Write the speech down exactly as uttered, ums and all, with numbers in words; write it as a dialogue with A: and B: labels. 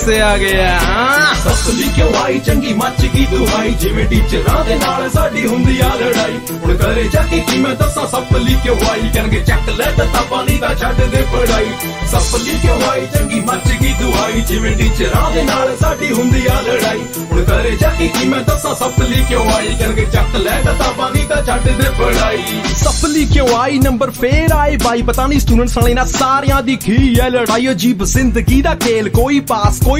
A: से आ गया
B: ਸਫਲੀ ਕਿਉਂ ਆਈ ਚੰਗੀ ਮੱਚ ਗਈ ਦੁਹਾਈ ਜਿਵੇਂ ਟੀਚਰਾਂ ਦੇ ਨਾਲ ਸਾਡੀ ਹੁੰਦੀ ਆ ਲੜਾਈ ਹੁਣ ਕਰੇ ਜਾ ਕੇ ਕੀ ਮੈਂ ਦੱਸਾਂ ਸਫਲੀ ਕਿਉਂ ਆਈ ਕਹਿਣਗੇ ਚੱਕ ਲੈ ਕਿਤਾਬਾਂ ਨਹੀਂ ਤਾਂ ਛੱਡ ਦੇ ਪੜਾਈ ਸਫਲੀ ਕਿਉਂ ਆਈ ਚੰਗੀ ਮੱਚ ਗਈ ਦੁਹਾਈ ਜਿਵੇਂ ਟੀਚਰਾਂ ਦੇ ਨਾਲ ਸਾਡੀ ਹੁੰਦੀ ਆ ਲੜਾਈ ਹੁਣ ਕਰੇ ਜਾ ਕੇ ਕੀ ਮੈਂ ਦੱਸਾਂ ਸਫਲੀ ਕਿਉਂ ਆਈ ਕਹਿਣਗੇ ਚੱਕ ਲੈ ਕਿਤਾਬਾਂ ਨਹੀਂ ਤਾਂ ਛੱਡ ਦੇ ਪੜਾਈ
A: ਸਫਲੀ ਕਿਉਂ ਆਈ ਨੰਬਰ ਫੇਰ ਆਏ ਬਾਈ ਪਤਾ ਨਹੀਂ ਸਟੂਡੈਂਟਸ ਵਾਲੇ ਨਾਲ ਸਾਰਿਆਂ ਦੀ ਕੀ ਹੈ ਲੜਾਈ ਅਜੀਬ ਜ਼ਿੰਦਗੀ ਦਾ ਖੇਲ ਕੋਈ ਪਾਸ